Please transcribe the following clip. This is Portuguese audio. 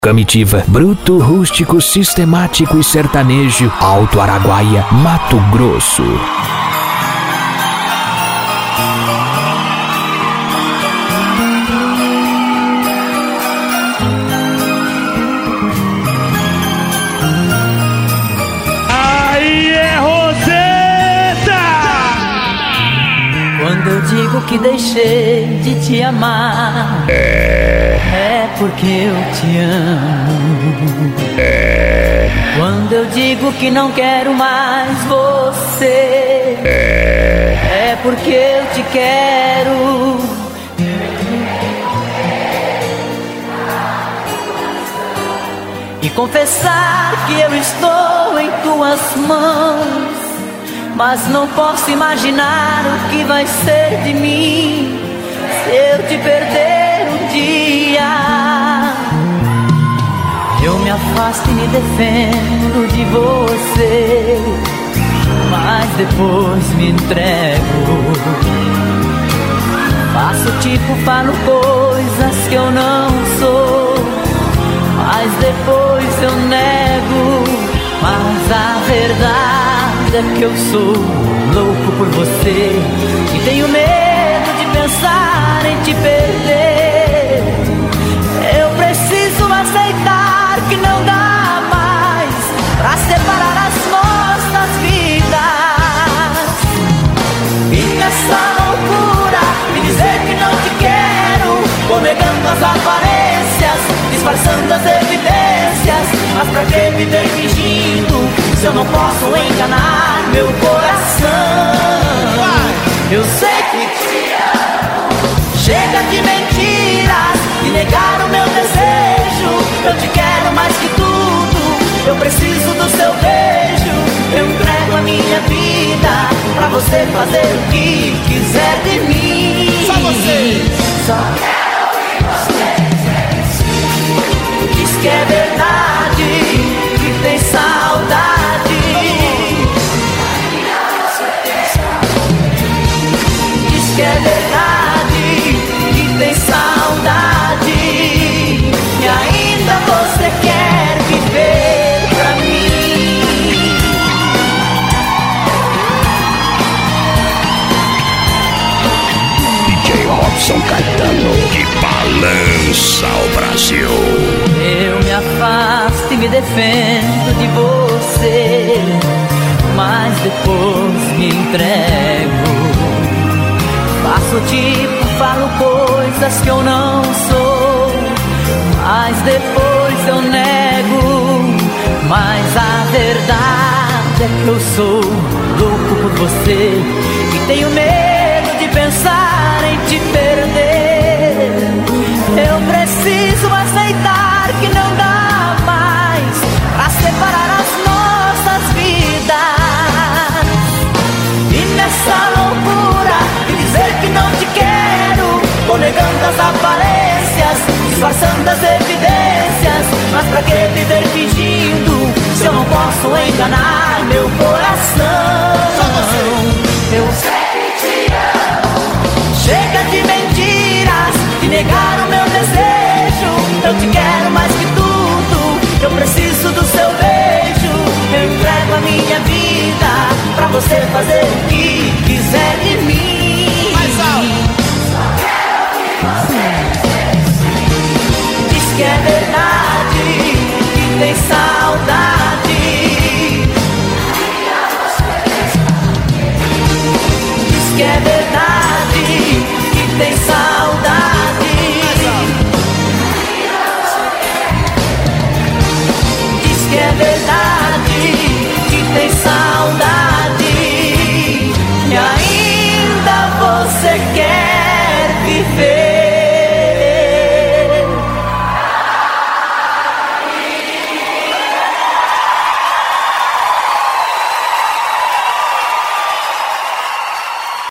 Comitiva, bruto, rústico, sistemático e sertanejo, Alto Araguaia, Mato Grosso. Aí é Roseta! Quando eu digo que deixei de te amar, é porque eu te amo. Quando eu digo que não quero mais você, é porque eu te quero. E confessar que eu estou em tuas mãos, mas não posso imaginar o que vai ser de mim se eu te perder um dia. Eu me afasto e me defendo de você, mas depois me entrego. Faço tipo, falo coisas que eu não sou, mas depois eu nego. Mas a verdade é que eu sou louco por você e tenho medo de pensar em te perder. Eu preciso aceitar que não dá mais pra separar as nossas vidas. E nessa loucura de dizer que não te quero, vou negando as aparências, disfarçando as evidências. Mas pra que viver fingindo se eu não posso enganar meu coração? Eu sei que te amo. Chega de mentiras, de negar o meu desejo. Eu te quero mais que tudo, eu preciso do seu beijo. Eu entrego a minha vida pra você fazer o que quiser de mim. Só você. Só quero ouvir você. Diz que é verdade, que tem saudade. Diz que é verdade, que tem saudade. E ainda você quer viver pra mim. DJ Robson Caetano, que balança o Brasil. Eu me afasto e me defendo de você, mas depois me entrego. Faço tipo, falo coisas que eu não sou, mas depois eu nego. Mas a verdade é que eu sou louco por você e tenho medo de pensar em te perder. Eu preciso aceitar que não dá mais pra separar as nossas vidas. E nessa loucura de dizer que não te quero, vou negando as aparências, disfarçando as evidências. Mas pra que viver fingindo se eu não posso enganar meu coração?